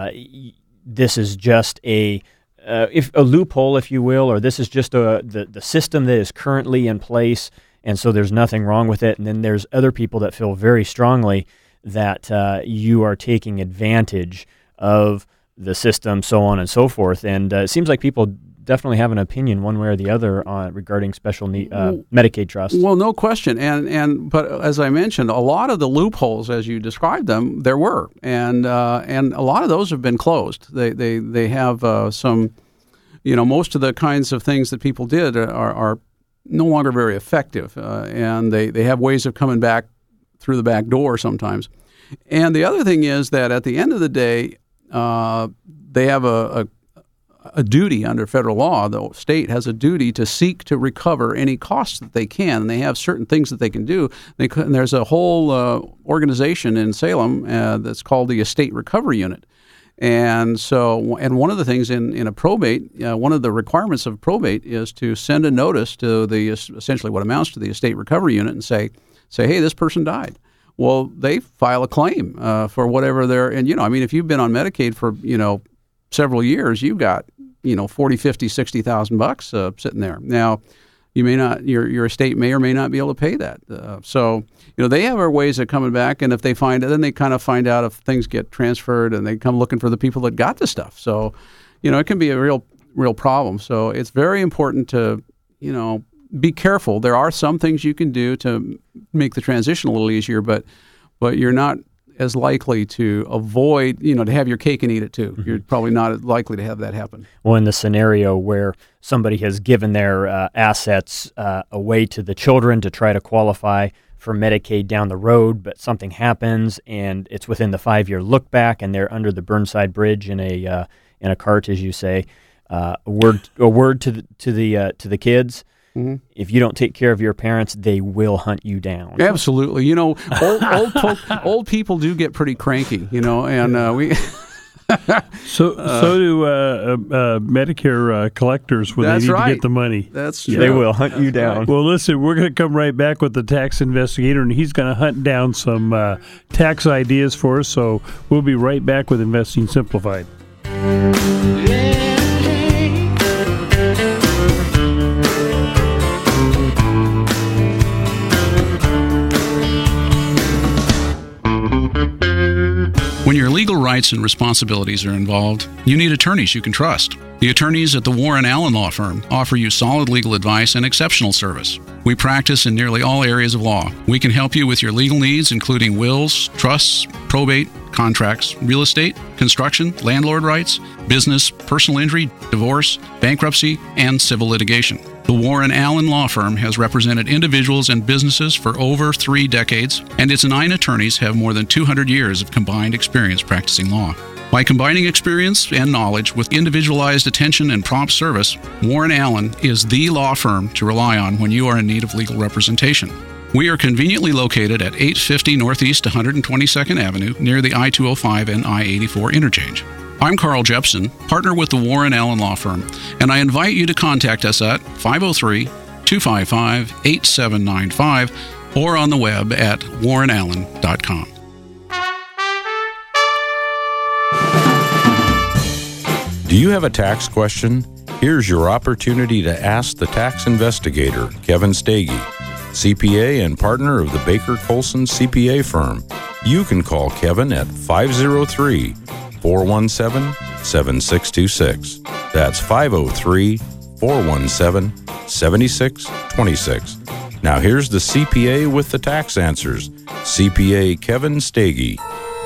this is just a loophole, if you will, or this is just the system that is currently in place, and so there's nothing wrong with it. And then there's other people that feel very strongly that you are taking advantage of the system, so on and so forth. And it seems like people definitely have an opinion one way or the other regarding special need Medicaid trusts. Well, no question. But as I mentioned, a lot of the loopholes, as you described them, there were, and a lot of those have been closed. They have some, most of the kinds of things that people did are no longer very effective, and they have ways of coming back through the back door sometimes. And the other thing is that at the end of the day, they have a duty under federal law. The state has a duty to seek to recover any costs that they can, and they have certain things that they can do. And there's a whole organization in Salem that's called the Estate Recovery Unit. And one of the things in a probate, one of the requirements of probate is to send a notice to essentially what amounts to the Estate Recovery Unit and say, hey, this person died. Well, they file a claim for whatever they're, and if you've been on Medicaid for several years, you've got $40,000, $50,000, $60,000 sitting there. Now, you may not, your estate may or may not be able to pay that. So they have ways of coming back, and if they find it, then they kind of find out if things get transferred, and they come looking for the people that got the stuff. So, it can be a real problem. So it's very important to be careful. There are some things you can do to make the transition a little easier, but you're not as likely to avoid, to have your cake and eat it too. Mm-hmm. You're probably not as likely to have that happen. Well, in the scenario where somebody has given their assets away to the children to try to qualify for Medicaid down the road, but something happens and it's within the 5-year look back, and they're under the Burnside Bridge in a cart, as you say, a word to the kids. Mm-hmm. If you don't take care of your parents, they will hunt you down. Absolutely. Old people do get pretty cranky, and we. So do Medicare collectors when they need to get the money. That's true. They will hunt you down. Well, listen, we're going to come right back with the tax investigator, and he's going to hunt down some tax ideas for us. So we'll be right back with Investing Simplified. When your legal rights and responsibilities are involved, you need attorneys you can trust. The attorneys at the Warren Allen Law Firm offer you solid legal advice and exceptional service. We practice in nearly all areas of law. We can help you with your legal needs, including wills, trusts, probate, contracts, real estate, construction, landlord rights, business, personal injury, divorce, bankruptcy, and civil litigation. The Warren Allen Law Firm has represented individuals and businesses for over 3 decades, and its 9 attorneys have more than 200 years of combined experience practicing law. By combining experience and knowledge with individualized attention and prompt service, Warren Allen is the law firm to rely on when you are in need of legal representation. We are conveniently located at 850 Northeast 122nd Avenue near the I-205 and I-84 interchange. I'm Carl Jepson, partner with the Warren Allen Law Firm, and I invite you to contact us at 503-255-8795 or on the web at warrenallen.com. Do you have a tax question? Here's your opportunity to ask the tax investigator, Kevin Stege, CPA and partner of the Baker Colson CPA firm. You can call Kevin at 503-417-7626. That's 503-417-7626. Now here's the CPA with the tax answers, CPA Kevin Stege.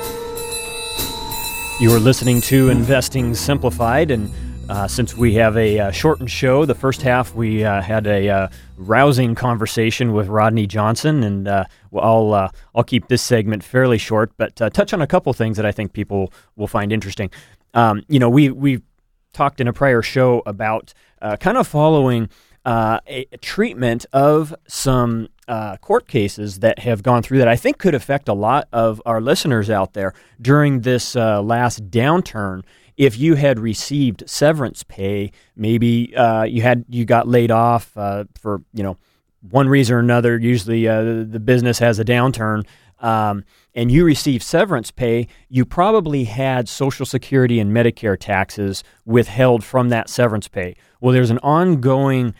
You are listening to Investing Simplified, and since we have a shortened show, the first half we had a rousing conversation with Rodney Johnson, and I'll keep this segment fairly short, but touch on a couple things that I think people will find interesting. We talked in a prior show about kind of following a treatment of some court cases that have gone through that I think could affect a lot of our listeners out there during this last downturn. If you had received severance pay, maybe you got laid off for one reason or another. Usually the business has a downturn, and you received severance pay. You probably had Social Security and Medicare taxes withheld from that severance pay. Well, there's an ongoing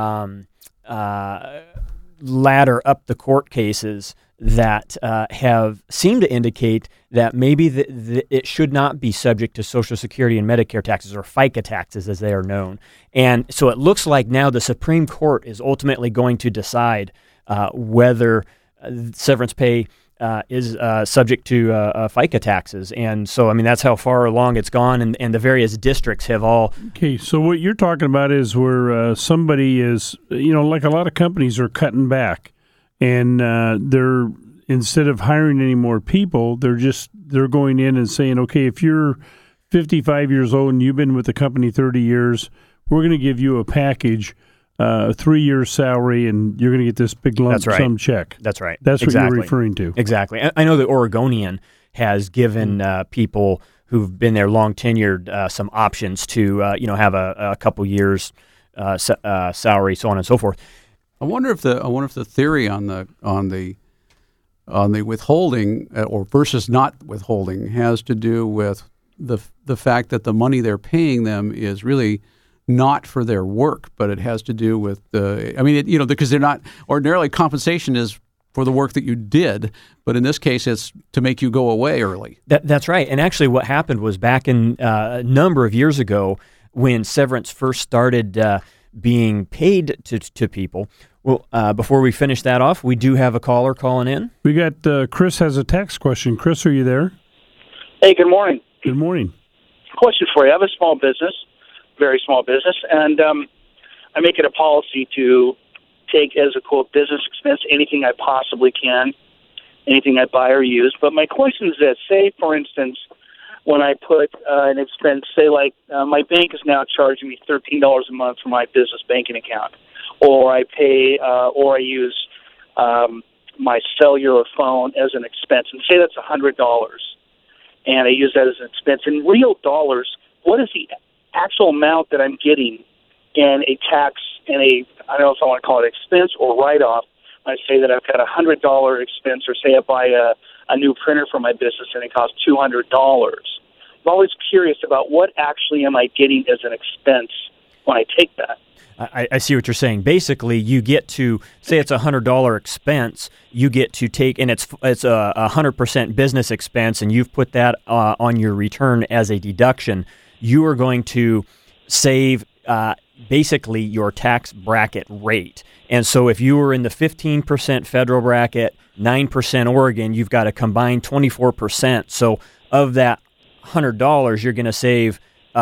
ladder up the court cases that have seemed to indicate that maybe it should not be subject to Social Security and Medicare taxes, or FICA taxes as they are known. And so it looks like now the Supreme Court is ultimately going to decide whether severance pay is subject to FICA taxes. And so, I mean, that's how far along it's gone, and the various districts have all... Okay, so what you're talking about is where somebody is, like a lot of companies are cutting back, and they're, instead of hiring any more people, they're going in and saying, okay, if you're 55 years old and you've been with the company 30 years, we're going to give you a package, 3 years salary, and you're going to get this big lump sum check. That's right. That's what you're referring to. Exactly. I know the Oregonian has given people who've been there long tenured some options to have a couple years salary, so on and so forth. I wonder if the theory on the withholding or versus not withholding has to do with the fact that the money they're paying them is really not for their work, but it has to do with because they're not, ordinarily compensation is for the work that you did, but in this case it's to make you go away early. That's right. And actually what happened was back in a number of years ago when severance first started being paid to people. Well, before we finish that off, we do have a caller calling in. We got Chris has a tax question. Chris, are you there? Hey, good morning. Good morning. Question for you. I have a small business, very small business, and I make it a policy to take as a, quote, business expense anything I possibly can, anything I buy or use. But my question is this. Say, for instance, when I put an expense, say like my bank is now charging me $13 a month for my business banking account, or I pay or I use my cellular phone as an expense, and say that's $100, and I use that as an expense. In real dollars, what is the actual amount that I'm getting in a tax, in a, I don't know if I want to call it expense or write-off? I say that I've got a $100 expense, or say I buy a new printer for my business and it costs $200. I'm always curious about what actually am I getting as an expense when I take that. I see what you're saying. Basically, you get to, say it's a $100 expense, you get to take, and it's a 100% business expense, and you've put that on your return as a deduction. You are going to save basically your tax bracket rate. And so if you were in the 15% federal bracket, 9% Oregon, you've got a combined 24%. So of that $100, you're going to save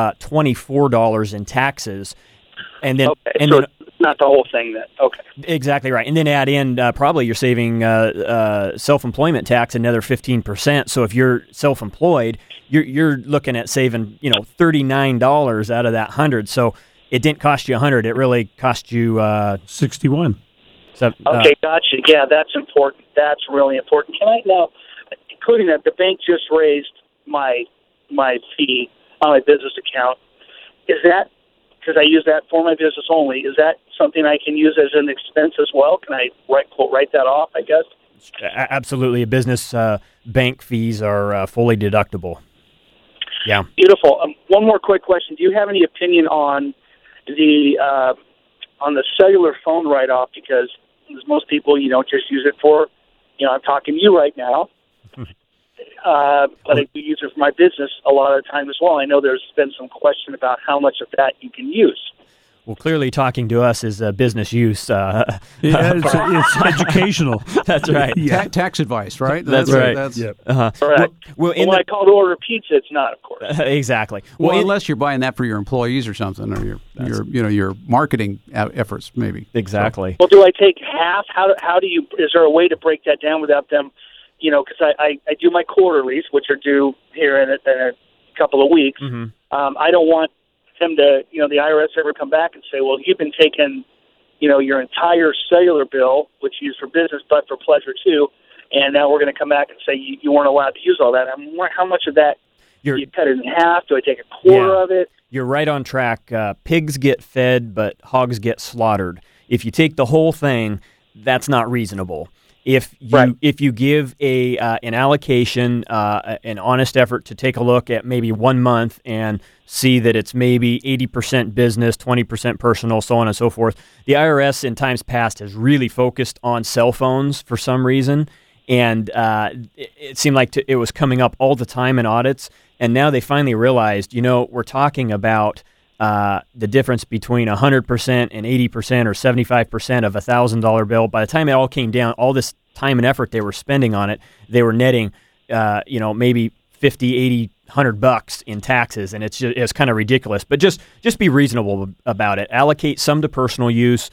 $24 in taxes. And then, okay, so it's not the whole thing then. Okay. Exactly right. And then add in probably you're saving self-employment tax another 15%. So if you're self-employed, you're looking at saving $39 out of that $100. So it didn't cost you $100. It really cost you $61. So, okay, gotcha. Yeah, that's important. That's really important. Can I now, including that, the bank just raised my fee on my business account. Is that, because I use that for my business only, is that something I can use as an expense as well? Can I write that off, I guess? Absolutely. Business bank fees are fully deductible. Yeah. Beautiful. One more quick question. Do you have any opinion on the cellular phone write-off? Because most people, just use it for, I'm talking to you right now, but I do use it for my business a lot of the time as well. I know there's been some question about how much of that you can use. Well, clearly talking to us is business use. It's educational. That's right. Yeah. Tax advice, right? That's right. Correct. Well, when I call to order pizza, it's not, of course. Exactly. Well, unless you're buying that for your employees or something, or your marketing efforts, maybe. Exactly. Well, do I take half? How do you? Is there a way to break that down without them? Because I do my quarterlies, which are due here in a couple of weeks. Mm-hmm. I don't want them to, the IRS ever come back and say, well, you've been taking, your entire cellular bill, which you use for business, but for pleasure too, and now we're going to come back and say you weren't allowed to use all that. How much of that do you cut it in half? Do I take a quarter of it? You're right on track. Pigs get fed, but hogs get slaughtered. If you take the whole thing, that's not reasonable. If you give an allocation, an honest effort to take a look at maybe 1 month and see that it's maybe 80% business, 20% personal, so on and so forth. The IRS in times past has really focused on cell phones for some reason, and it seemed like it was coming up all the time in audits, and now they finally realized, we're talking about the difference between 100% and 80% or 75% of a $1,000 bill. By the time it all came down, all this time and effort they were spending on it, they were netting, maybe 50, 80, $100 in taxes, and it's kind of ridiculous. But just be reasonable about it. Allocate some to personal use.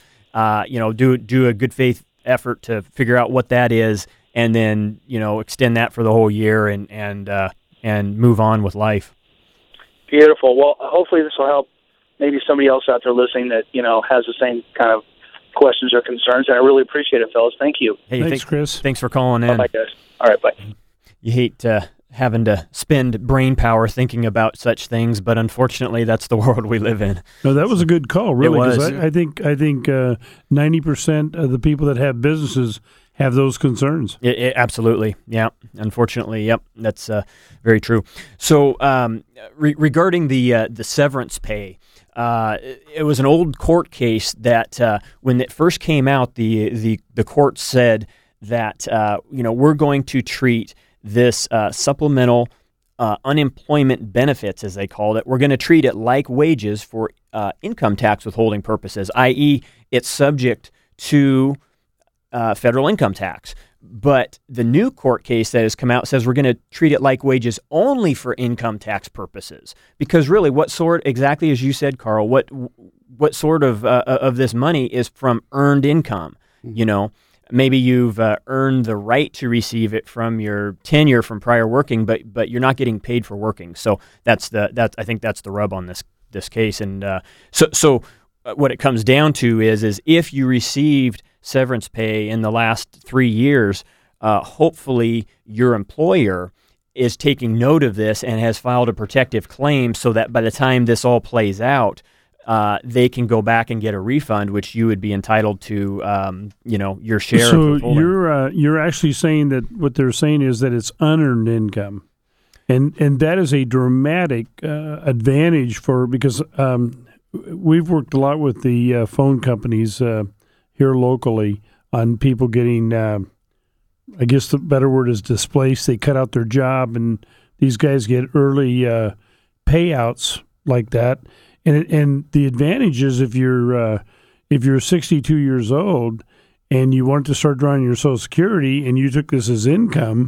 Do a good faith effort to figure out what that is, and then extend that for the whole year and move on with life. Beautiful. Well, hopefully this will help maybe somebody else out there listening that, has the same kind of questions or concerns. And I really appreciate it, fellas. Thank you. Hey, thanks, Chris. Thanks for calling in. Bye, guys. All right, bye. You hate having to spend brain power thinking about such things, but unfortunately, that's the world we live in. No, that was a good call, really. It was. I think 90% of the people that have businesses have those concerns. Absolutely. Yeah. Unfortunately, yep. That's very true. So regarding the severance pay, it was an old court case that when it first came out, the court said that we're going to treat this supplemental unemployment benefits, as they called it, we're going to treat it like wages for income tax withholding purposes, i.e. it's subject to federal income tax. But the new court case that has come out says we're going to treat it like wages only for income tax purposes. Because really, exactly as you said, Carl, what sort of this money is from earned income? Maybe you've earned the right to receive it from your tenure from prior working, but you're not getting paid for working. So I think that's the rub on this case. And so what it comes down to is if you received severance pay in the last 3 years, hopefully your employer is taking note of this and has filed a protective claim so that by the time this all plays out, they can go back and get a refund, which you would be entitled to, your share. So you're actually saying that what they're saying is that it's unearned income, and that is a dramatic advantage because we've worked a lot with the phone companies here locally on people getting, I guess the better word is displaced. They cut out their job, and these guys get early payouts like that. And the advantage is if you're 62 years old and you want to start drawing your Social Security and you took this as income,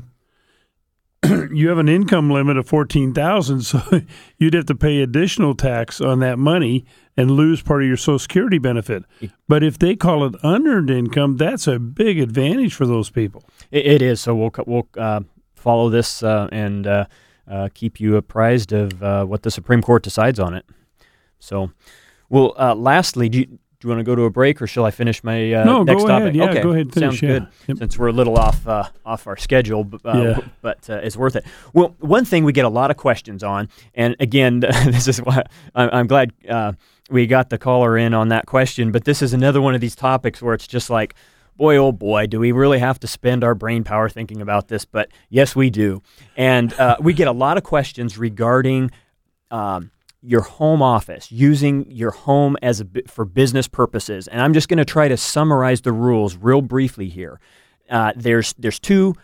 you have an income limit of $14,000, so you'd have to pay additional tax on that money and lose part of your Social Security benefit. But if they call it unearned income, that's a big advantage for those people. It is. So we'll follow this and keep you apprised of what the Supreme Court decides on it. So, lastly, do you want to go to a break, or shall I finish my next go topic? Ahead. Yeah, okay, go ahead. Finish, sounds good. Yep. Since we're a little off our schedule, but it's worth it. Well, one thing we get a lot of questions on, and again, this is why I'm glad we got the caller in on that question. But this is another one of these topics where it's just like, boy, oh boy, do we really have to spend our brain power thinking about this? But yes, we do. And we get a lot of questions regarding your home office, using your home for business purposes. And I'm just going to try to summarize the rules real briefly here. There's two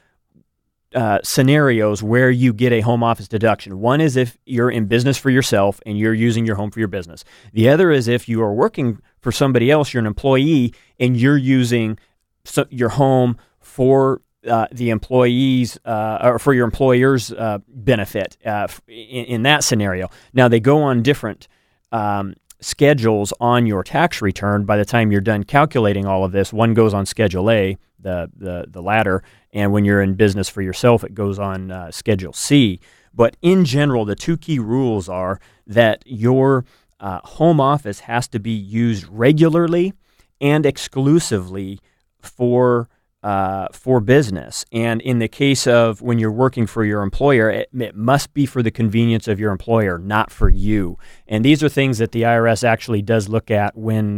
scenarios where you get a home office deduction. One is if you're in business for yourself and you're using your home for your business. The other is if you are working for somebody else, you're an employee, and you're using your home for the employees or for your employer's benefit in that scenario. Now, they go on different schedules on your tax return. By the time you're done calculating all of this, one goes on Schedule A, the latter, and when you're in business for yourself, it goes on Schedule C. But in general, the two key rules are that your home office has to be used regularly and exclusively for business. And in the case of when you're working for your employer, it must be for the convenience of your employer, not for you. And these are things that the IRS actually does look at when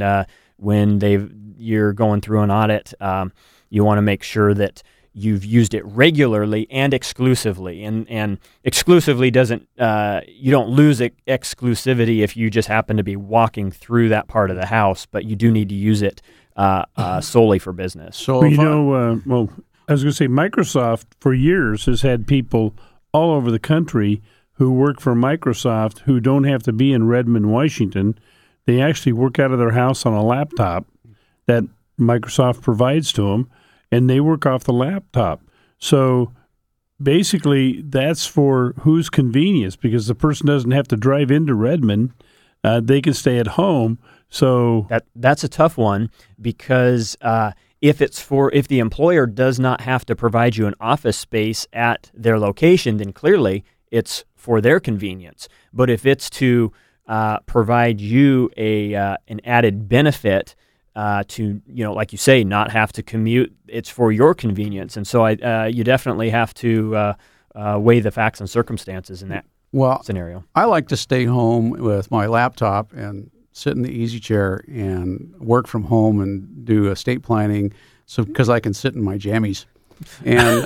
you're going through an audit. You want to make sure that you've used it regularly and exclusively. And exclusively doesn't, you don't lose exclusivity if you just happen to be walking through that part of the house, but you do need to use it solely for business. So I was going to say Microsoft for years has had people all over the country who work for Microsoft who don't have to be in Redmond, Washington. They actually work out of their house on a laptop that Microsoft provides to them, and they work off the laptop. So basically that's for whose convenience, because the person doesn't have to drive into Redmond. They can stay at home. So that's a tough one, because if the employer does not have to provide you an office space at their location, then clearly it's for their convenience. But if it's to provide you an added benefit to, like you say, not have to commute, it's for your convenience. And so you definitely have to weigh the facts and circumstances in that scenario. I like to stay home with my laptop and sit in the easy chair and work from home and do estate planning, because I can sit in my jammies. And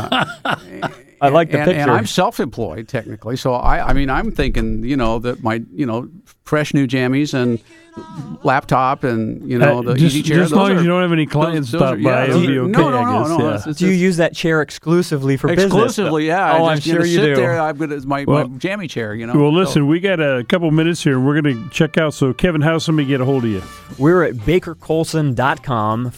I like the picture. And I'm self-employed technically, so I'm thinking, that my, fresh new jammies and laptop and the easy chair. Just as long as you don't have any clients stop by, it'll be okay. No. Do you use that chair exclusively for business? Exclusively, yeah. I'm sure you do. There, I've got my jammy chair. Well, listen, we got a couple minutes here. We're going to check out. So, Kevin, how's somebody get a hold of you? We're at BakerColson.com,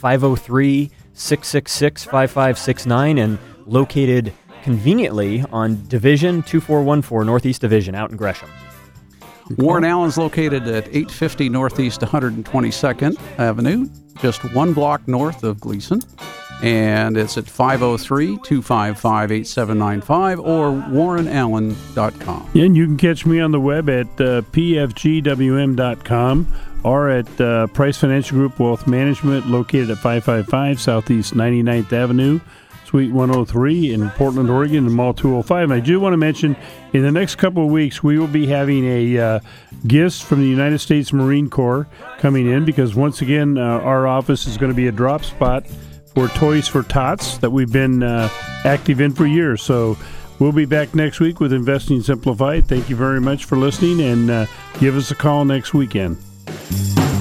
503-666-5569, and located conveniently on Division 2414, Northeast Division, out in Gresham. Warren Allen's located at 850 Northeast 122nd Avenue, just one block north of Gleason. And it's at 503-255-8795 or warrenallen.com. And you can catch me on the web at pfgwm.com or at Price Financial Group Wealth Management, located at 555 Southeast 99th Avenue, Suite 103 in Portland, Oregon, and Mall 205. And I do want to mention, in the next couple of weeks, we will be having a gifts from the United States Marine Corps coming in, because once again, our office is going to be a drop spot for Toys for Tots that we've been active in for years. So we'll be back next week with Investing Simplified. Thank you very much for listening, and give us a call next weekend.